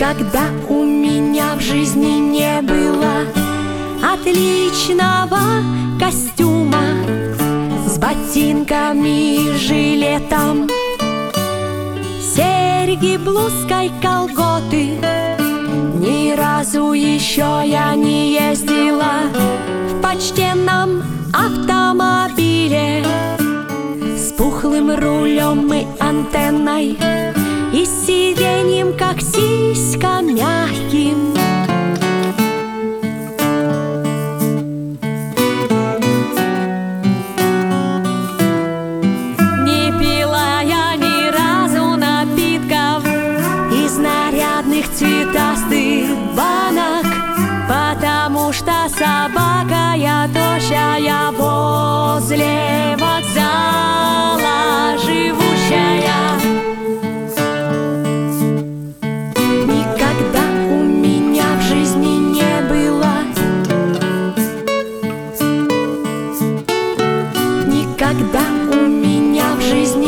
Никогда у меня в жизни не было отличного костюма с ботинками и жилетом, серьги, блузкой, колготы. Ни разу еще я не ездила в почтенном автомобиле с пухлым рулем и антенной и сиденьем, как сиська, мягким. Не пила я ни разу напитков из нарядных цветастых банок, потому что собака я тощая возле вокзала живущая. Никогда у меня в жизни не было, никогда у меня в жизни